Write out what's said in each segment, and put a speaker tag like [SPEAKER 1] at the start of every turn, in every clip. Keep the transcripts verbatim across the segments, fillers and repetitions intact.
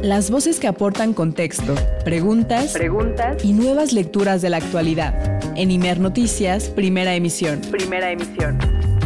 [SPEAKER 1] Las voces que aportan contexto, preguntas,
[SPEAKER 2] preguntas
[SPEAKER 1] y nuevas lecturas de la actualidad. En Imer Noticias, primera emisión.
[SPEAKER 2] Primera emisión.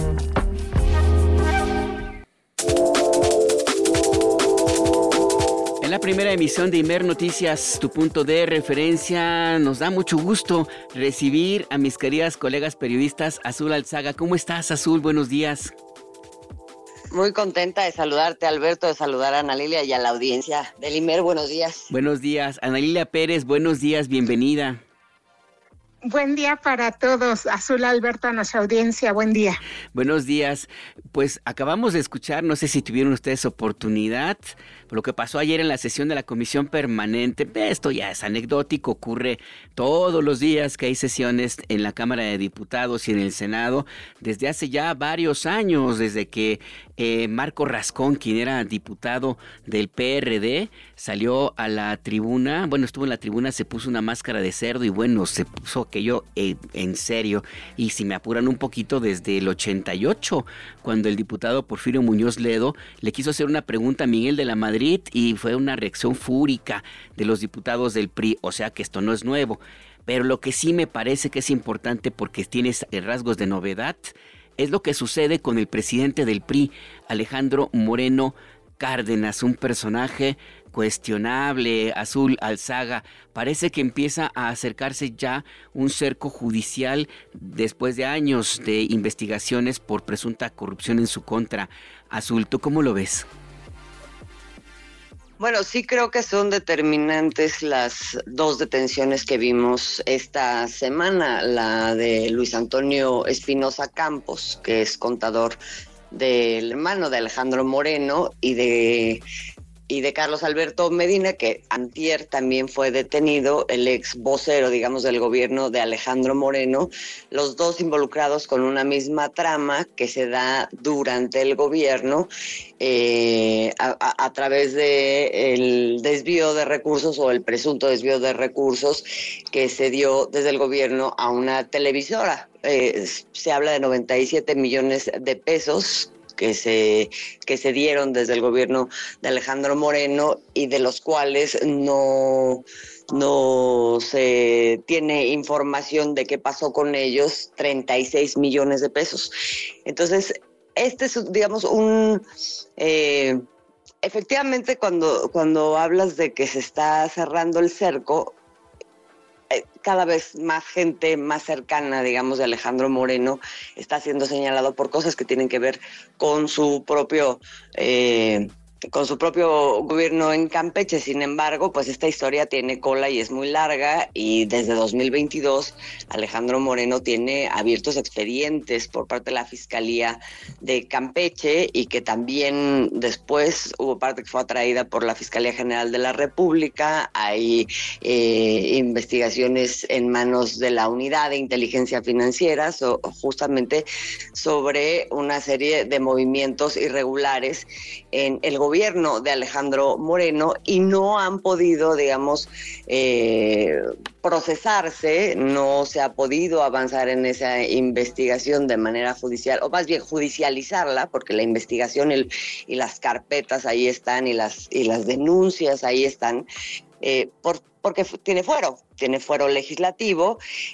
[SPEAKER 3] En la primera emisión de Imer Noticias, tu punto de referencia, nos da mucho gusto recibir a mis queridas colegas periodistas Azul Alzaga. ¿Cómo estás, Azul? Buenos días.
[SPEAKER 4] Muy contenta de saludarte, Alberto, de saludar a Ana Lilia y a la audiencia del Imer. Buenos días.
[SPEAKER 3] Buenos días. Ana Lilia Pérez, buenos días, bienvenida.
[SPEAKER 5] Buen día para todos. Azul, Alberto, a nuestra audiencia, buen día.
[SPEAKER 3] Buenos días. Pues acabamos de escuchar, no sé si tuvieron ustedes oportunidad, lo que pasó ayer en la sesión de la Comisión Permanente. Esto ya es anecdótico, ocurre todos los días que hay sesiones en la Cámara de Diputados y en el Senado, desde hace ya varios años, desde que eh, Marco Rascón, quien era diputado del P R D, salió a la tribuna, bueno, estuvo en la tribuna, se puso una máscara de cerdo y bueno, se puso aquello eh, en serio. Y si me apuran un poquito, desde el ochenta y ocho, cuando el diputado Porfirio Muñoz Ledo le quiso hacer una pregunta a Miguel de la Madrid y fue una reacción fúrica de los diputados del P R I, o sea que esto no es nuevo. Pero lo que sí me parece que es importante, porque tiene rasgos de novedad, es lo que sucede con el presidente del P R I, Alejandro Moreno Cárdenas, un personaje cuestionable. Azul Alzaga, parece que empieza a acercarse ya un cerco judicial después de años de investigaciones por presunta corrupción en su contra. Azul, ¿tú cómo lo ves?
[SPEAKER 4] Bueno, sí creo que son determinantes las dos detenciones que vimos esta semana, la de Luis Antonio Espinosa Campos, que es contador del hermano de Alejandro Moreno, y de y de Carlos Alberto Medina, que antier también fue detenido, el ex vocero, digamos, del gobierno de Alejandro Moreno, los dos involucrados con una misma trama que se da durante el gobierno eh, a, a, a través de el desvío de recursos o el presunto desvío de recursos que se dio desde el gobierno a una televisora. Eh, se habla de noventa y siete millones de pesos que se que se dieron desde el gobierno de Alejandro Moreno y de los cuales no no se tiene información de qué pasó con ellos, treinta y seis millones de pesos. Entonces, este es, digamos, un eh, efectivamente cuando cuando hablas de que se está cerrando el cerco, cada vez más gente más cercana, digamos, de Alejandro Moreno está siendo señalado por cosas que tienen que ver con su propio eh, con su propio gobierno en Campeche. Sin embargo, pues esta historia tiene cola y es muy larga, y desde dos mil veintidós Alejandro Moreno tiene abiertos expedientes por parte de la Fiscalía de Campeche, y que también después hubo parte que fue atraída por la Fiscalía General de la República. Hay eh, investigaciones en manos de la Unidad de Inteligencia Financiera, so, justamente sobre una serie de movimientos irregulares en el gobierno gobierno de Alejandro Moreno, y no han podido, digamos, eh, procesarse, no se ha podido avanzar en esa investigación de manera judicial, o más bien judicializarla, porque la investigación el, y las carpetas ahí están, y las, y las denuncias ahí están, eh, por, porque tiene fuero, tiene fuero legislativo,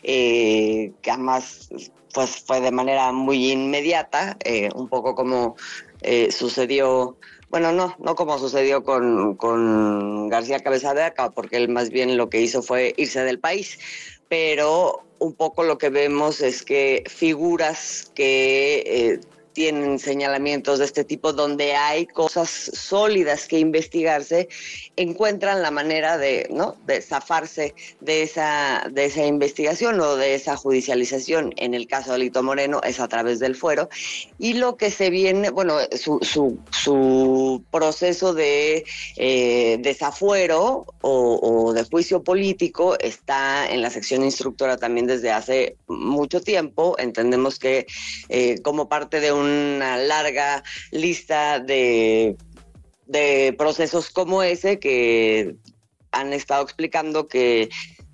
[SPEAKER 4] eh, que además pues, fue de manera muy inmediata, eh, un poco como eh, sucedió. Bueno, no, no como sucedió con, con García Cabeza de Vaca, porque él más bien lo que hizo fue irse del país, pero un poco lo que vemos es que figuras que eh, tienen señalamientos de este tipo, donde hay cosas sólidas que investigarse, encuentran la manera de, ¿no?, de zafarse de esa, de esa investigación o de esa judicialización. En el caso de Alito Moreno es a través del fuero, y lo que se viene, bueno, su, su, su proceso de eh, desafuero o, o de juicio político está en la sección instructora también desde hace mucho tiempo. Entendemos que eh, como parte de un una larga lista de, de procesos como ese, que han estado explicando que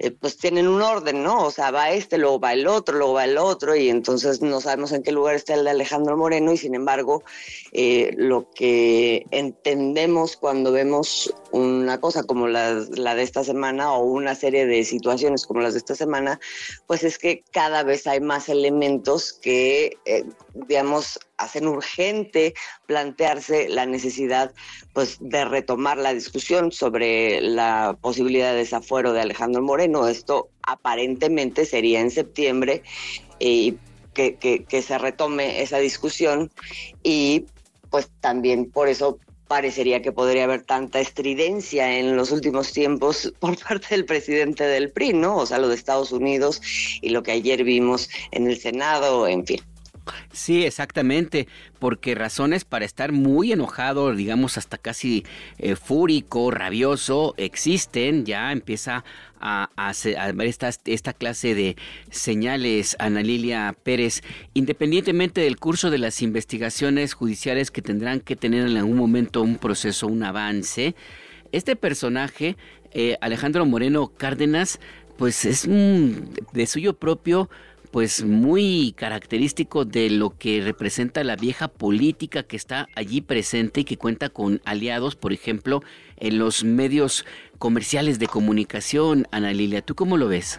[SPEAKER 4] eh, pues tienen un orden, ¿no? O sea, va este, luego va el otro, luego va el otro, y entonces no sabemos en qué lugar está el de Alejandro Moreno, y sin embargo, eh, lo que entendemos cuando vemos una cosa como la, la de esta semana, o una serie de situaciones como las de esta semana, pues es que cada vez hay más elementos que, eh, digamos, hacen urgente plantearse la necesidad, pues, de retomar la discusión sobre la posibilidad de desafuero de Alejandro Moreno. Esto aparentemente sería en septiembre, y que, que, que se retome esa discusión, y pues también por eso parecería que podría haber tanta estridencia en los últimos tiempos por parte del presidente del P R I, ¿no? O sea, lo de Estados Unidos y lo que ayer vimos en el Senado, en fin.
[SPEAKER 3] Sí, exactamente, porque razones para estar muy enojado, digamos hasta casi eh, fúrico, rabioso, existen. Ya empieza a, a, a ver esta, esta clase de señales, Ana Lilia Pérez, independientemente del curso de las investigaciones judiciales que tendrán que tener en algún momento un proceso, un avance. Este personaje, eh, Alejandro Moreno Cárdenas, pues es un, de suyo propio, pues muy característico de lo que representa la vieja política que está allí presente y que cuenta con aliados, por ejemplo, en los medios comerciales de comunicación. Ana Lilia, ¿tú cómo lo ves?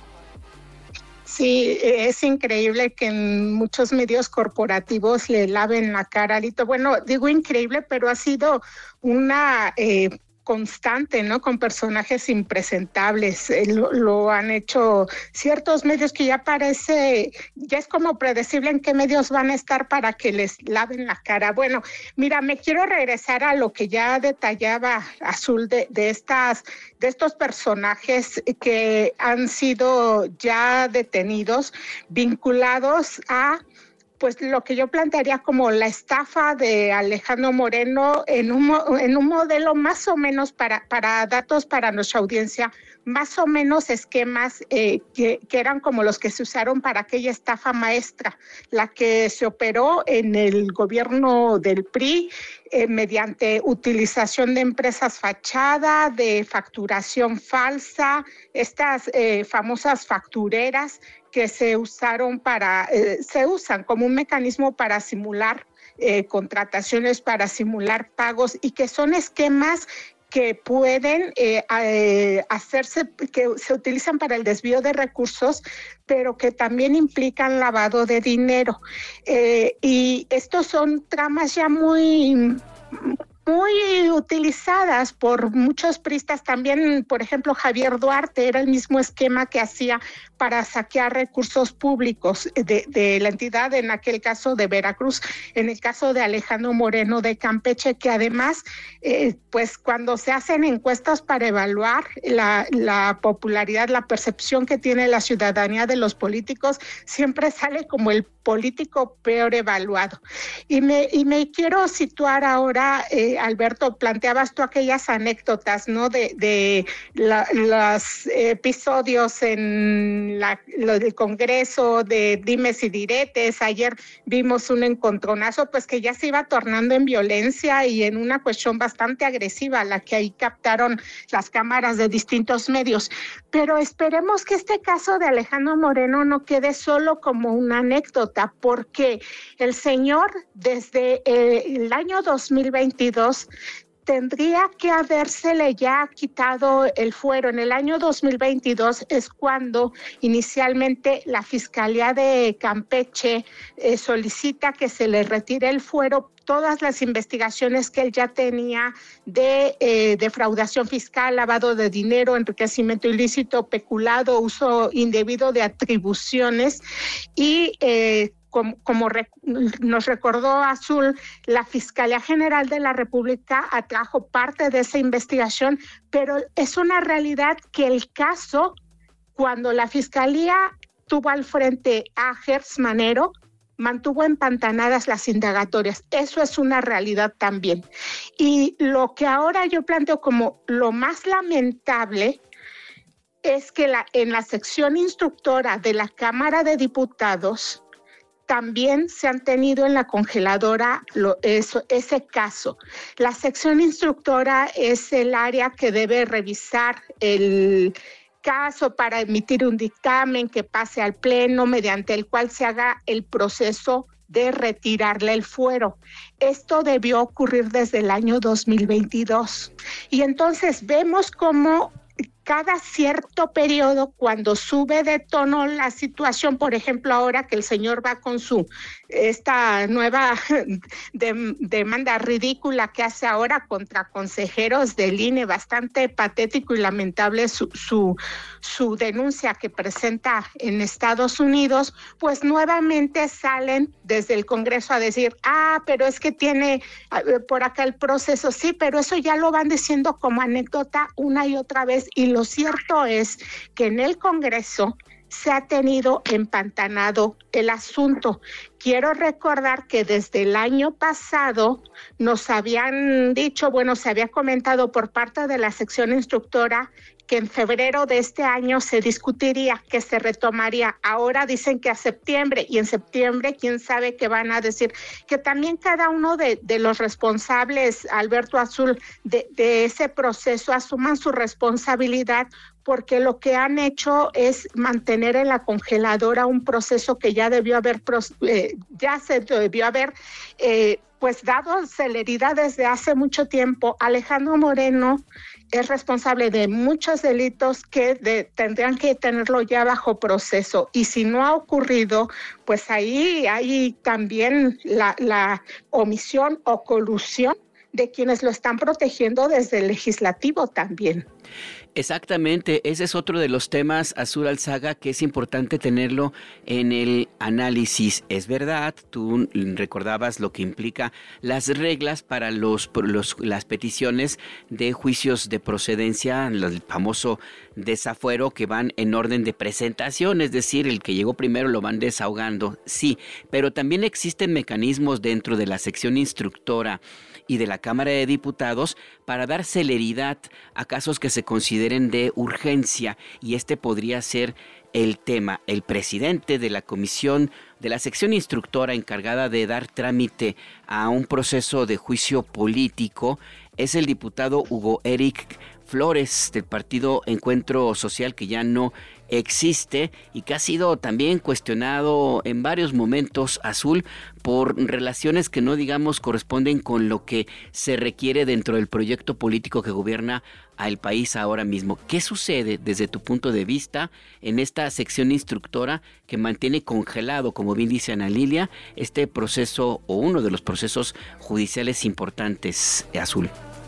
[SPEAKER 5] Sí, es increíble que en muchos medios corporativos le laven la cara a Alito. Bueno, digo increíble, pero ha sido una eh, constante, ¿no? Con personajes impresentables. Eh, lo, lo han hecho ciertos medios que ya parece, ya es como predecible en qué medios van a estar para que les laven la cara. Bueno, mira, me quiero regresar a lo que ya detallaba Azul de, de estas, de estos personajes que han sido ya detenidos, vinculados a, pues, lo que yo plantearía como la estafa de Alejandro Moreno en un, en un modelo más o menos, para, para datos para nuestra audiencia, más o menos esquemas eh, que, que eran como los que se usaron para aquella estafa maestra, la que se operó en el gobierno del P R I eh, mediante utilización de empresas fachada, de facturación falsa, estas eh, famosas factureras que se usaron para, eh, se usan como un mecanismo para simular eh, contrataciones, para simular pagos, y que son esquemas que pueden eh, eh, hacerse, que se utilizan para el desvío de recursos, pero que también implican lavado de dinero. Eh, y estos son tramas ya muy... muy utilizadas por muchos priistas. También, por ejemplo, Javier Duarte era el mismo esquema que hacía para saquear recursos públicos de, de la entidad, en aquel caso de Veracruz, en el caso de Alejandro Moreno de Campeche, que además, eh, pues cuando se hacen encuestas para evaluar la, la popularidad, la percepción que tiene la ciudadanía de los políticos, siempre sale como el político peor evaluado. Y me, y me quiero situar ahora, eh, Alberto, planteabas tú aquellas anécdotas, ¿no? De, de la, los episodios en la, lo del Congreso, de dimes y diretes. Ayer vimos un encontronazo, pues que ya se iba tornando en violencia y en una cuestión bastante agresiva, la que ahí captaron las cámaras de distintos medios. Pero esperemos que este caso de Alejandro Moreno no quede solo como una anécdota, porque el señor desde eh, el año dos mil veintidós tendría que habérsele ya quitado el fuero. En el año dos mil veintidós es cuando inicialmente la Fiscalía de Campeche eh, solicita que se le retire el fuero todas las investigaciones que él ya tenía de eh, defraudación fiscal, lavado de dinero, enriquecimiento ilícito, peculado, uso indebido de atribuciones y eh, Como, como rec, nos recordó Azul, la Fiscalía General de la República atrajo parte de esa investigación, pero es una realidad que el caso, cuando la Fiscalía tuvo al frente a Gertz Manero, mantuvo empantanadas las indagatorias. Eso es una realidad también. Y lo que ahora yo planteo como lo más lamentable es que la, en la sección instructora de la Cámara de Diputados también se han tenido en la congeladora lo, eso, ese caso. La sección instructora es el área que debe revisar el, caso para emitir un dictamen que pase al Pleno mediante el cual se haga el proceso de retirarle el fuero. Esto debió ocurrir desde el año dos mil veintidós. Y entonces vemos cómo cada cierto periodo, cuando sube de tono la situación, por ejemplo, ahora que el señor va con su esta nueva de, demanda ridícula que hace ahora contra consejeros del I N E, bastante patético y lamentable su, su, su denuncia que presenta en Estados Unidos, pues nuevamente salen desde el Congreso a decir, ah, pero es que tiene por acá el proceso, sí, pero eso ya lo van diciendo como anécdota una y otra vez, y lo cierto es que en el Congreso se ha tenido empantanado el asunto. Quiero recordar que desde el año pasado nos habían dicho, bueno, se había comentado por parte de la sección instructora que en febrero de este año se discutiría, que se retomaría. Ahora dicen que a septiembre, y en septiembre quién sabe qué van a decir. Que también cada uno de, de los responsables, Alberto Azul, de, de ese proceso asuman su responsabilidad, porque lo que han hecho es mantener en la congeladora un proceso que ya debió haber, eh, ya se debió haber eh, pues dado celeridad desde hace mucho tiempo. Alejandro Moreno es responsable de muchos delitos que de, tendrían que tenerlo ya bajo proceso, y si no ha ocurrido, pues ahí hay también la, la omisión o colusión de quienes lo están protegiendo desde el legislativo también.
[SPEAKER 3] Exactamente, ese es otro de los temas, Azul Alzaga, que es importante tenerlo en el análisis. Es verdad, tú recordabas lo que implica las reglas para los, los las peticiones de juicios de procedencia, el famoso desafuero, que van en orden de presentación, es decir, el que llegó primero lo van desahogando, sí, pero también existen mecanismos dentro de la sección instructora y de la Cámara de Diputados para dar celeridad a casos que se consideren de urgencia, y este podría ser el tema. El presidente de la comisión de la sección instructora encargada de dar trámite a un proceso de juicio político es el diputado Hugo Eric Flores, del partido Encuentro Social, que ya no existe y que ha sido también cuestionado en varios momentos, Azul, por relaciones que no, digamos, corresponden con lo que se requiere dentro del proyecto político que gobierna al país ahora mismo. ¿Qué sucede desde tu punto de vista en esta sección instructora que mantiene congelado, como bien dice Ana Lilia, este proceso o uno de los procesos judiciales importantes, Azul?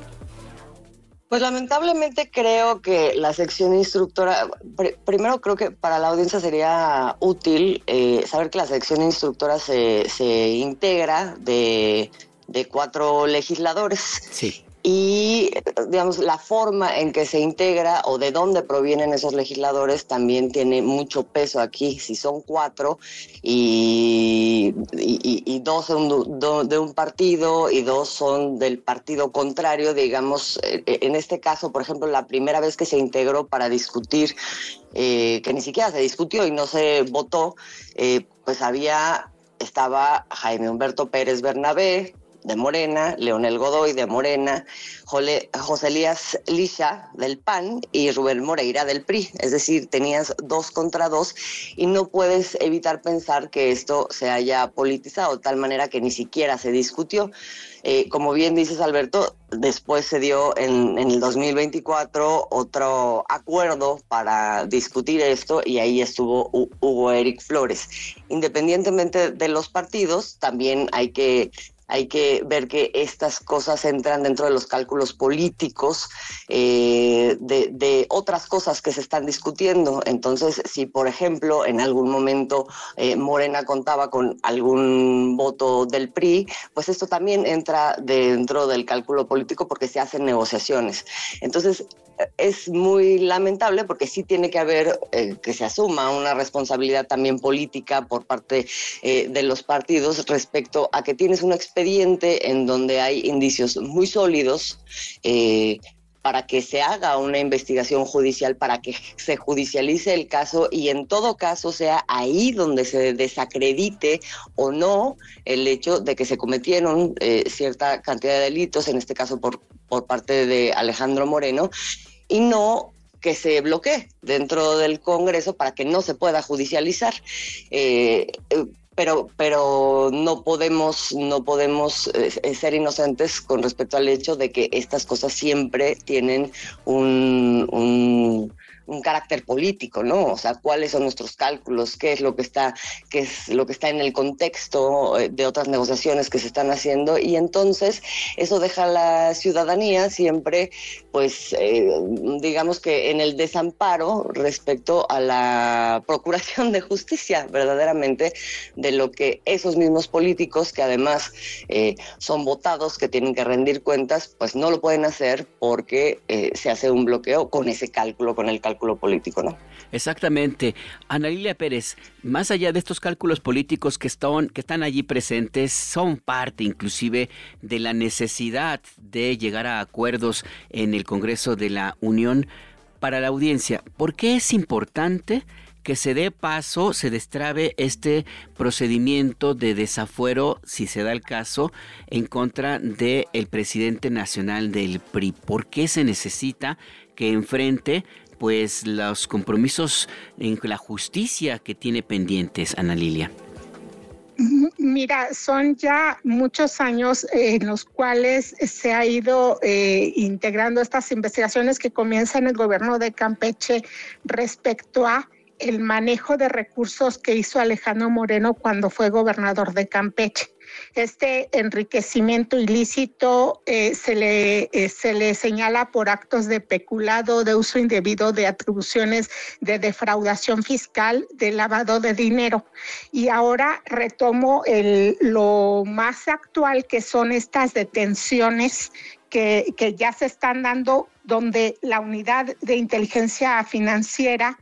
[SPEAKER 4] Pues lamentablemente creo que la sección instructora, pr- primero creo que para la audiencia sería útil eh, saber que la sección instructora se, se integra de, de cuatro legisladores.
[SPEAKER 3] Sí.
[SPEAKER 4] Y, digamos, la forma en que se integra o de dónde provienen esos legisladores también tiene mucho peso aquí. Si son cuatro y, y, y dos de un, de un partido y dos son del partido contrario, digamos, en este caso, por ejemplo, la primera vez que se integró para discutir, eh, que ni siquiera se discutió y no se votó, eh, pues había, estaba Jaime Humberto Pérez Bernabé, de Morena, Leonel Godoy, de Morena, Jole, José Elías Licha, del P A N, y Rubén Moreira, del P R I. Es decir, tenías dos contra dos y no puedes evitar pensar que esto se haya politizado, de tal manera que ni siquiera se discutió. Eh, como bien dices, Alberto, después se dio en, en el dos mil veinticuatro otro acuerdo para discutir esto, y ahí estuvo U- Hugo Eric Flores. Independientemente de los partidos, también hay que Hay que ver que estas cosas entran dentro de los cálculos políticos eh, de, de otras cosas que se están discutiendo. Entonces, si por ejemplo en algún momento eh, Morena contaba con algún voto del P R I, pues esto también entra dentro del cálculo político porque se hacen negociaciones. Entonces, es muy lamentable porque sí tiene que haber eh, que se asuma una responsabilidad también política por parte eh, de los partidos respecto a que tienes un expediente en donde hay indicios muy sólidos eh, para que se haga una investigación judicial, para que se judicialice el caso y en todo caso sea ahí donde se desacredite o no el hecho de que se cometieron eh, cierta cantidad de delitos, en este caso por, por parte de Alejandro Moreno, y no que se bloquee dentro del Congreso para que no se pueda judicializar. Eh, eh, pero pero no podemos no podemos eh, ser inocentes con respecto al hecho de que estas cosas siempre tienen un, un un carácter político, ¿no? O sea, cuáles son nuestros cálculos, qué es lo que está, qué es lo que está en el contexto de otras negociaciones que se están haciendo, y entonces eso deja a la ciudadanía siempre, pues, eh, digamos que en el desamparo respecto a la procuración de justicia, verdaderamente, de lo que esos mismos políticos, que además eh, son votados, que tienen que rendir cuentas, pues no lo pueden hacer porque eh, se hace un bloqueo con ese cálculo, con el cálculo político, ¿no?
[SPEAKER 3] Exactamente. Ana Lilia Pérez, más allá de estos cálculos políticos que están, que están allí presentes, son parte inclusive de la necesidad de llegar a acuerdos en el Congreso de la Unión. Para la audiencia, ¿por qué es importante que se dé paso, se destrabe este procedimiento de desafuero, si se da el caso, en contra del presidente nacional del P R I? ¿Por qué se necesita que enfrente pues los compromisos en la justicia que tiene pendientes, Ana Lilia?
[SPEAKER 5] Mira, son ya muchos años en los cuales se ha ido eh, integrando estas investigaciones que comienzan en el gobierno de Campeche respecto a el manejo de recursos que hizo Alejandro Moreno cuando fue gobernador de Campeche. Este enriquecimiento ilícito eh, se, le, eh, se le señala por actos de peculado, de uso indebido de atribuciones, de defraudación fiscal, de lavado de dinero. Y ahora retomo el, lo más actual, que son estas detenciones que, que ya se están dando, donde la unidad de inteligencia financiera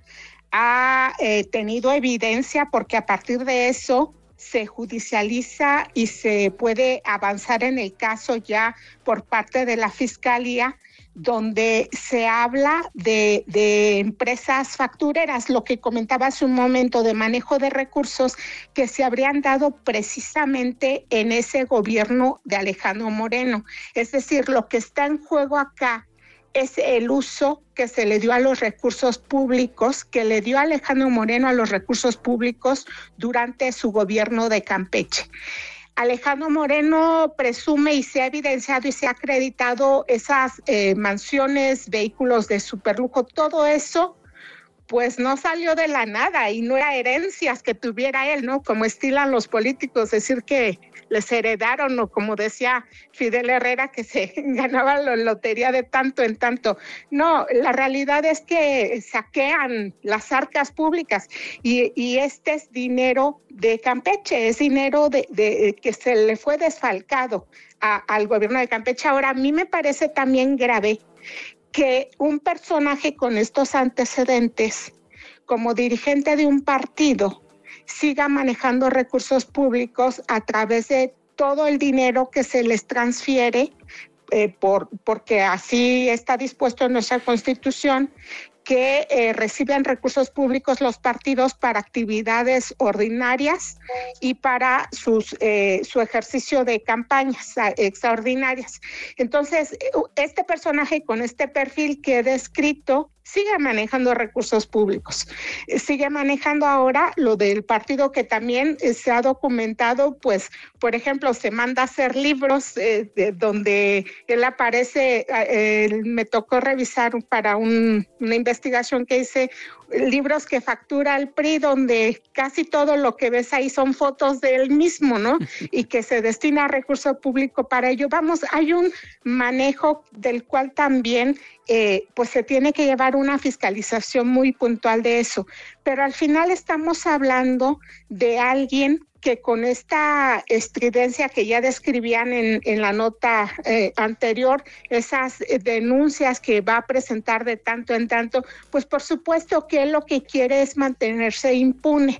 [SPEAKER 5] ha eh, tenido evidencia, porque a partir de eso se judicializa y se puede avanzar en el caso ya por parte de la Fiscalía, donde se habla de, de empresas factureras, lo que comentaba hace un momento, de manejo de recursos que se habrían dado precisamente en ese gobierno de Alejandro Moreno. Es decir, lo que está en juego acá es el uso que se le dio a los recursos públicos, que le dio Alejandro Moreno a los recursos públicos durante su gobierno de Campeche. Alejandro Moreno presume y se ha evidenciado y se ha acreditado esas eh, mansiones, vehículos de superlujo, todo eso pues no salió de la nada y no era herencias que tuviera él, ¿no? Como estilan los políticos, decir que les heredaron, o como decía Fidel Herrera, que se ganaba la lotería de tanto en tanto. No, la realidad es que saquean las arcas públicas y, y este es dinero de Campeche, es dinero de, de que se le fue desfalcado a, al gobierno de Campeche. Ahora, a mí me parece también grave que un personaje con estos antecedentes, como dirigente de un partido, siga manejando recursos públicos a través de todo el dinero que se les transfiere, eh, por, porque así está dispuesto en nuestra Constitución, que eh, reciben recursos públicos los partidos para actividades ordinarias y para sus, eh, su ejercicio de campañas extraordinarias. Entonces, este personaje con este perfil que he descrito sigue manejando recursos públicos. Sigue manejando ahora lo del partido, que también eh, se ha documentado, pues, por ejemplo, se manda a hacer libros eh, de, donde él aparece, eh, me tocó revisar para un, una investigación que hice, libros que factura el P R I, donde casi todo lo que ves ahí son fotos de él mismo, ¿no? Y que se destina a recurso público para ello. Vamos, hay un manejo del cual también eh, pues se tiene que llevar una fiscalización muy puntual de eso. Pero al final estamos hablando de alguien que con esta estridencia que ya describían en, en la nota eh, anterior, esas denuncias que va a presentar de tanto en tanto, pues por supuesto que él lo que quiere es mantenerse impune.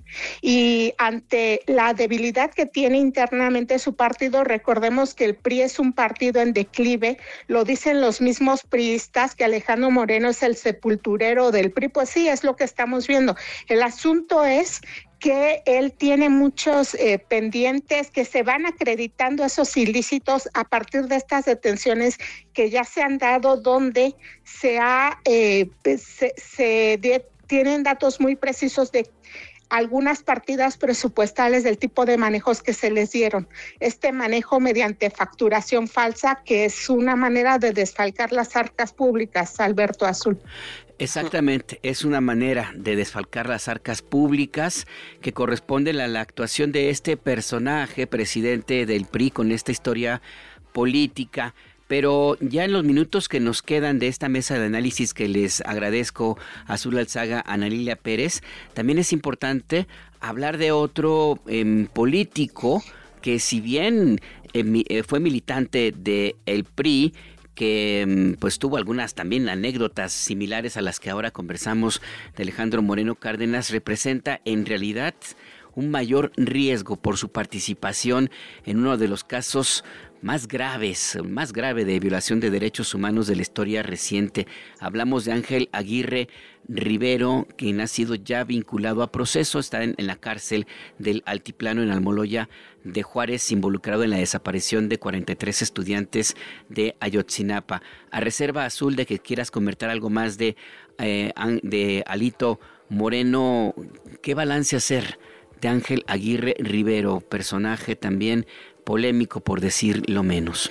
[SPEAKER 5] Y ante la debilidad que tiene internamente su partido, recordemos que el P R I es un partido en declive, lo dicen los mismos priistas, que Alejandro Moreno es el sepulturero del P R I, pues sí, es lo que estamos viendo. El asunto es que él tiene muchos eh, pendientes, que se van acreditando esos ilícitos a partir de estas detenciones que ya se han dado, donde se, ha, eh, se, se de, tienen datos muy precisos de algunas partidas presupuestales del tipo de manejos que se les dieron. Este manejo mediante facturación falsa, que es una manera de desfalcar las arcas públicas, Alberto Azul.
[SPEAKER 3] Exactamente, es una manera de desfalcar las arcas públicas que corresponde a la actuación de este personaje, presidente del P R I, con esta historia política. Pero ya en los minutos que nos quedan de esta mesa de análisis, que les agradezco a Azul Alzaga, a Ana Lilia Pérez, también es importante hablar de otro eh, político que, si bien eh, fue militante del P R I, que pues tuvo algunas también anécdotas similares a las que ahora conversamos, de Alejandro Moreno Cárdenas, representa en realidad un mayor riesgo por su participación en uno de los casos más graves, más grave de violación de derechos humanos de la historia reciente. Hablamos de Ángel Aguirre Rivero, quien ha sido ya vinculado a proceso, está en, en la cárcel del Altiplano en Almoloya de Juárez, involucrado en la desaparición de cuarenta y tres estudiantes de Ayotzinapa. A reserva, Azul, de que quieras comentar algo más de, eh, de Alito Moreno, ¿qué balance hacer de Ángel Aguirre Rivero, personaje también polémico, por decir lo menos?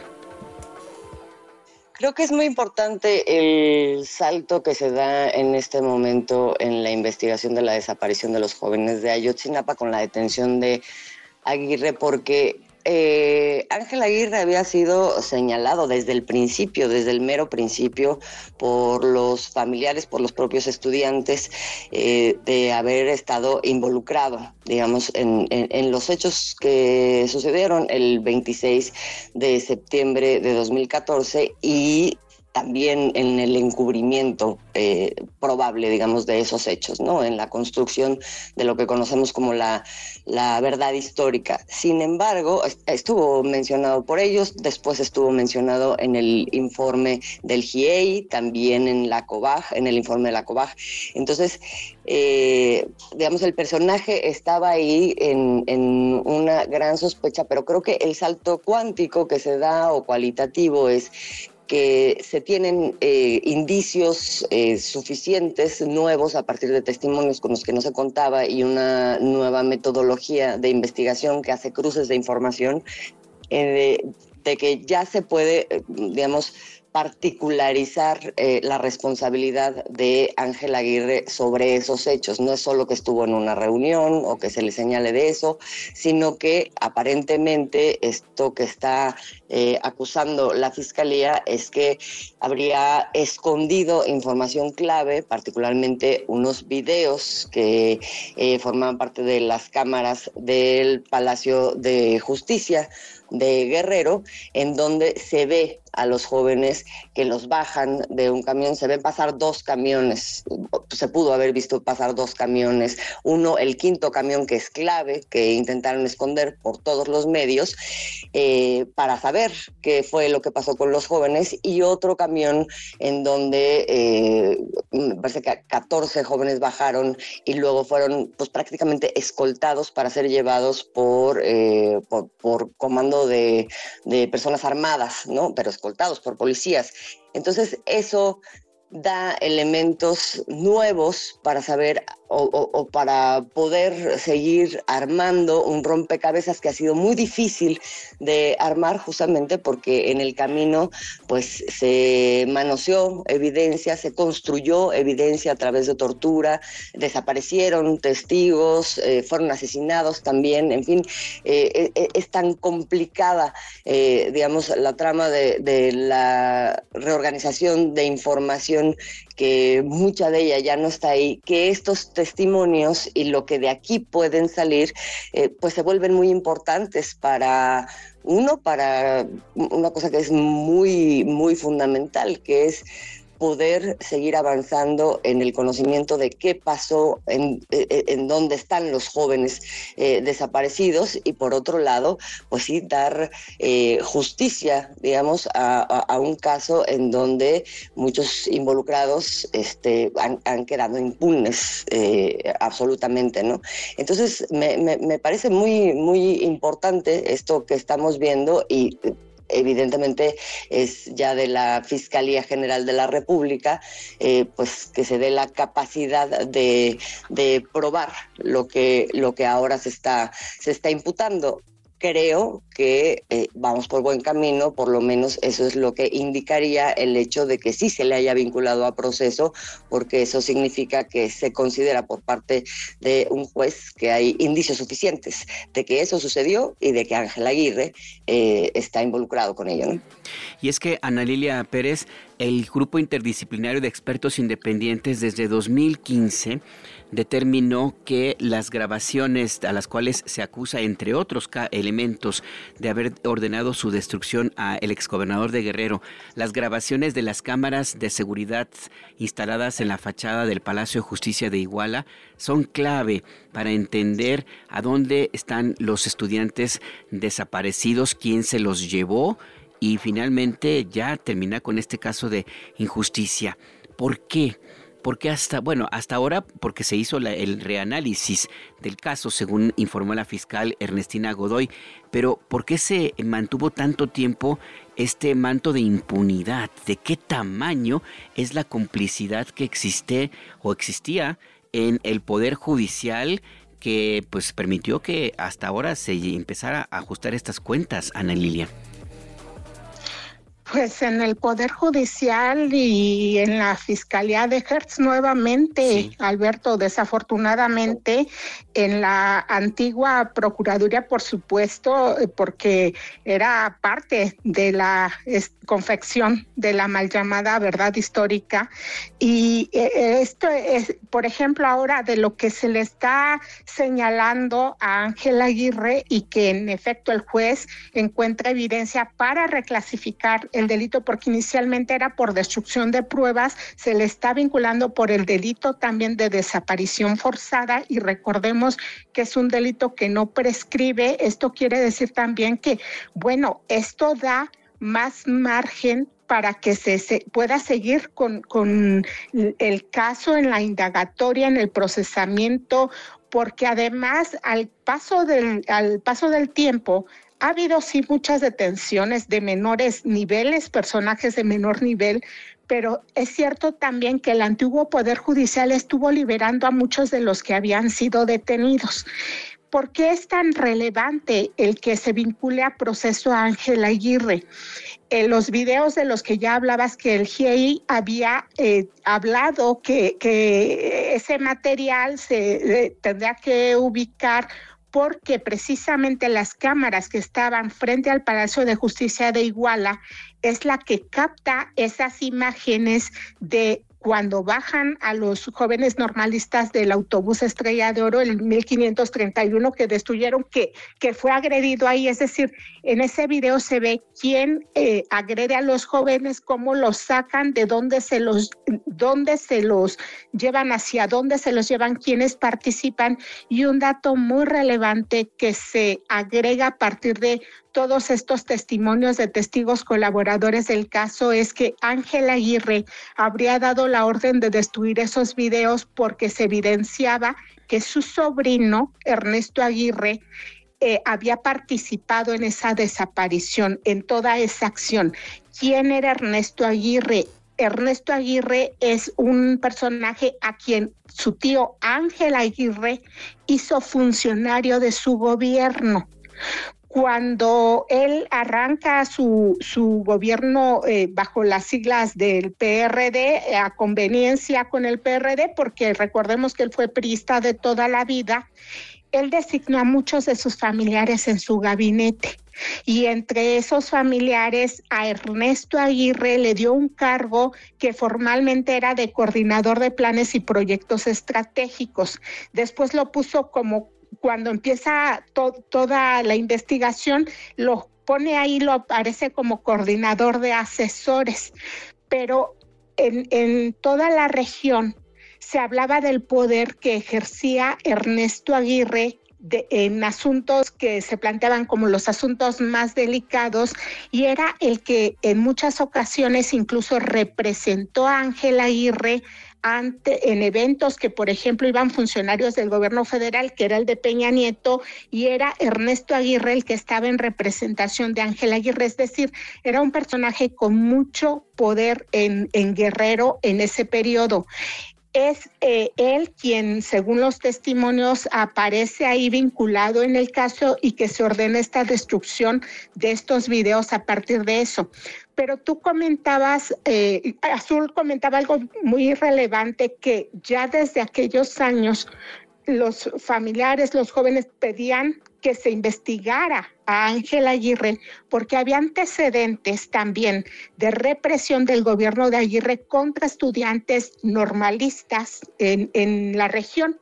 [SPEAKER 4] Creo que es muy importante el salto que se da en este momento en la investigación de la desaparición de los jóvenes de Ayotzinapa con la detención de Aguirre, porque eh, Ángel Aguirre había sido señalado desde el principio, desde el mero principio, por los familiares, por los propios estudiantes, eh, de haber estado involucrado, digamos, en, en, en los hechos que sucedieron el veintiséis de septiembre de dos mil catorce y también en el encubrimiento eh, probable, digamos, de esos hechos, ¿no? En la construcción de lo que conocemos como la, la verdad histórica. Sin embargo, estuvo mencionado por ellos, después estuvo mencionado en el informe del G I E I, también en la COBAG, en el informe de la COBAG. Entonces, eh, digamos, el personaje estaba ahí en, en una gran sospecha, pero creo que el salto cuántico que se da o cualitativo es que se tienen eh, indicios eh, suficientes, nuevos, a partir de testimonios con los que no se contaba y una nueva metodología de investigación que hace cruces de información, eh, de, de que ya se puede, digamos, particularizar eh, la responsabilidad de Ángel Aguirre sobre esos hechos. No es solo que estuvo en una reunión o que se le señale de eso, sino que aparentemente esto que está eh, acusando la Fiscalía es que habría escondido información clave, particularmente unos videos que eh, formaban parte de las cámaras del Palacio de Justicia de Guerrero, en donde se ve a los jóvenes que los bajan de un camión, se ven pasar dos camiones, se pudo haber visto pasar dos camiones, uno, el quinto camión, que es clave, que intentaron esconder por todos los medios, eh, para saber qué fue lo que pasó con los jóvenes, y otro camión en donde eh, me parece que catorce jóvenes bajaron y luego fueron pues prácticamente escoltados para ser llevados por, eh, por, por comando de, de personas armadas, ¿no? Pero escoltados por policías. Entonces eso da elementos nuevos para saber o, o, o para poder seguir armando un rompecabezas que ha sido muy difícil de armar, justamente porque en el camino pues se manoseó evidencia, se construyó evidencia a través de tortura, desaparecieron testigos, eh, fueron asesinados también, en fin, eh, eh, es tan complicada, eh, digamos, la trama de, de la reorganización de información, que mucha de ella ya no está ahí, que estos testimonios y lo que de aquí pueden salir, eh, pues se vuelven muy importantes para, uno, para una cosa que es muy, muy fundamental, que es poder seguir avanzando en el conocimiento de qué pasó, en, en dónde están los jóvenes eh, desaparecidos, y por otro lado, pues sí, dar eh, justicia, digamos, a, a, a un caso en donde muchos involucrados este, han, han quedado impunes eh, absolutamente, ¿no? Entonces, me, me, me parece muy, muy importante esto que estamos viendo, y evidentemente es ya de la Fiscalía General de la República, eh, pues que se dé la capacidad de, de probar lo que, lo que ahora se está, se está imputando. Creo que eh, vamos por buen camino, por lo menos eso es lo que indicaría el hecho de que sí se le haya vinculado a proceso, porque eso significa que se considera por parte de un juez que hay indicios suficientes de que eso sucedió y de que Ángel Aguirre eh, está involucrado con ello, ¿no?
[SPEAKER 3] Y es que, Ana Lilia Pérez, el Grupo Interdisciplinario de Expertos Independientes desde dos mil quince determinó que las grabaciones a las cuales se acusa, entre otros elementos, de haber ordenado su destrucción al exgobernador de Guerrero, las grabaciones de las cámaras de seguridad instaladas en la fachada del Palacio de Justicia de Iguala son clave para entender a dónde están los estudiantes desaparecidos, quién se los llevó, y finalmente ya termina con este caso de injusticia. ¿Por qué? Porque hasta, bueno, hasta ahora, porque se hizo la, el reanálisis del caso, según informó la fiscal Ernestina Godoy, pero ¿por qué se mantuvo tanto tiempo este manto de impunidad? ¿De qué tamaño es la complicidad que existe o existía en el Poder Judicial, que pues permitió que hasta ahora se empezara a ajustar estas cuentas, Ana Lilia?
[SPEAKER 5] Pues en el Poder Judicial y en la Fiscalía de Hertz nuevamente, sí. Alberto, desafortunadamente, en la antigua Procuraduría, por supuesto, porque era parte de la es, confección de la mal llamada verdad histórica. Y eh, esto es, por ejemplo, ahora de lo que se le está señalando a Ángel Aguirre, y que en efecto el juez encuentra evidencia para reclasificar el delito, porque inicialmente era por destrucción de pruebas, se le está vinculando por el delito también de desaparición forzada, y recordemos que es un delito que no prescribe. Esto quiere decir también que, bueno, esto da más margen para que se, se pueda seguir con, con el caso en la indagatoria, en el procesamiento, porque además al paso del, al paso del tiempo ha habido sí muchas detenciones de menores niveles, personajes de menor nivel, pero es cierto también que el antiguo Poder Judicial estuvo liberando a muchos de los que habían sido detenidos. ¿Por qué es tan relevante el que se vincule a proceso a Ángel Aguirre? En los videos de los que ya hablabas, que el G I E había eh, hablado que, que ese material se eh, tendría que ubicar, porque precisamente las cámaras que estaban frente al Palacio de Justicia de Iguala es la que capta esas imágenes de cuando bajan a los jóvenes normalistas del autobús Estrella de Oro, el mil quinientos treinta y uno, que destruyeron, que, que fue agredido ahí. Es decir, en ese video se ve quién eh, agrede a los jóvenes, cómo los sacan, de dónde se los, dónde se los llevan, hacia dónde se los llevan, quiénes participan. Y un dato muy relevante que se agrega a partir de todos estos testimonios de testigos colaboradores del caso es que Ángel Aguirre habría dado la orden de destruir esos videos porque se evidenciaba que su sobrino, Ernesto Aguirre, eh, había participado en esa desaparición, en toda esa acción. ¿Quién era Ernesto Aguirre? Ernesto Aguirre es un personaje a quien su tío Ángel Aguirre hizo funcionario de su gobierno. Cuando él arranca su, su gobierno eh, bajo las siglas del P R D, eh, a conveniencia con el P R D, porque recordemos que él fue priista de toda la vida, él designó a muchos de sus familiares en su gabinete. Y entre esos familiares, a Ernesto Aguirre le dio un cargo que formalmente era de coordinador de planes y proyectos estratégicos. Después lo puso como, cuando empieza to- toda la investigación, lo pone ahí, lo aparece como coordinador de asesores. Pero en, en toda la región se hablaba del poder que ejercía Ernesto Aguirre de, en asuntos que se planteaban como los asuntos más delicados, y era el que en muchas ocasiones incluso representó a Ángel Aguirre ante, en eventos que, por ejemplo, iban funcionarios del gobierno federal, que era el de Peña Nieto, y era Ernesto Aguirre el que estaba en representación de Ángel Aguirre. Es decir, era un personaje con mucho poder en, en Guerrero en ese periodo. Es eh, él quien, según los testimonios, aparece ahí vinculado en el caso y que se ordena esta destrucción de estos videos a partir de eso. Pero tú comentabas, eh, Azul comentaba algo muy relevante, que ya desde aquellos años los familiares, los jóvenes pedían que se investigara a Ángel Aguirre porque había antecedentes también de represión del gobierno de Aguirre contra estudiantes normalistas en, en la región,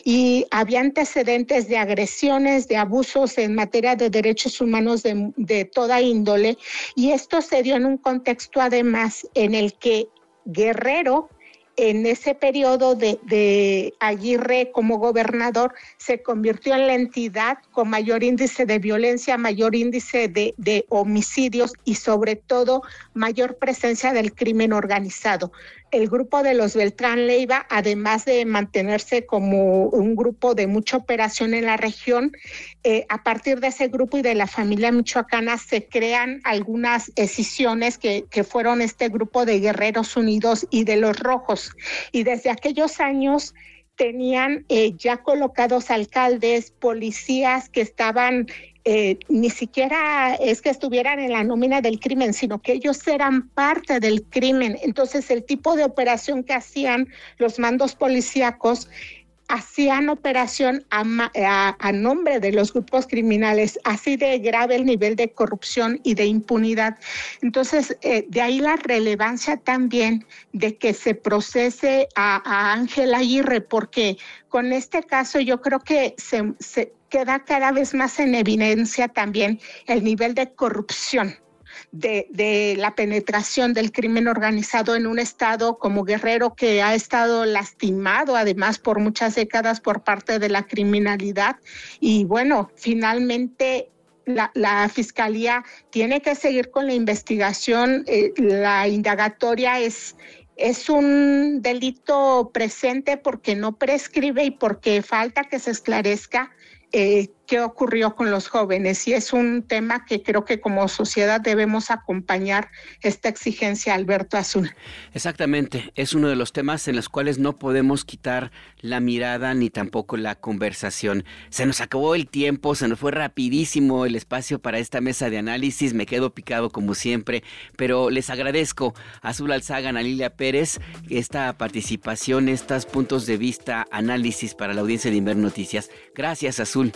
[SPEAKER 5] y había antecedentes de agresiones, de abusos en materia de derechos humanos de, de toda índole, y esto se dio en un contexto además en el que Guerrero, en ese periodo de, de Aguirre como gobernador, se convirtió en la entidad con mayor índice de violencia, mayor índice de, de homicidios y sobre todo mayor presencia del crimen organizado. El grupo de los Beltrán Leiva, además de mantenerse como un grupo de mucha operación en la región, eh, a partir de ese grupo y de la familia michoacana se crean algunas escisiones que, que fueron este grupo de Guerreros Unidos y de los Rojos. Y desde aquellos años tenían eh, ya colocados alcaldes, policías que estaban, eh, ni siquiera es que estuvieran en la nómina del crimen, sino que ellos eran parte del crimen. Entonces el tipo de operación que hacían los mandos policíacos, hacían operación a, a, a nombre de los grupos criminales, así de grave el nivel de corrupción y de impunidad. Entonces, eh, de ahí la relevancia también de que se procese a, a Ángel Aguirre, porque con este caso yo creo que se, se queda cada vez más en evidencia también el nivel de corrupción De, de la penetración del crimen organizado en un estado como Guerrero, que ha estado lastimado además por muchas décadas por parte de la criminalidad. Y bueno, finalmente la, la Fiscalía tiene que seguir con la investigación. Eh, la indagatoria es... Es un delito presente porque no prescribe y porque falta que se esclarezca eh, qué ocurrió con los jóvenes, y es un tema que creo que como sociedad debemos acompañar esta exigencia, Alberto Azul.
[SPEAKER 3] Exactamente, es uno de los temas en los cuales no podemos quitar la mirada ni tampoco la conversación. Se nos acabó el tiempo, se nos fue rapidísimo el espacio para esta mesa de análisis, me quedo picado como siempre, pero les agradezco a Azul Alzaga, Ana Lilia Pérez, esta participación, estos puntos de vista, análisis para la audiencia de Imer Noticias. Gracias, Azul.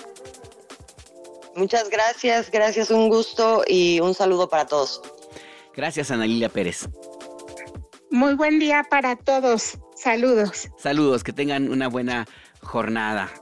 [SPEAKER 4] Muchas gracias, gracias, un gusto y un saludo para todos.
[SPEAKER 3] Gracias, Ana Lilia Pérez.
[SPEAKER 5] Muy buen día para todos. Saludos.
[SPEAKER 3] Saludos, que tengan una buena jornada.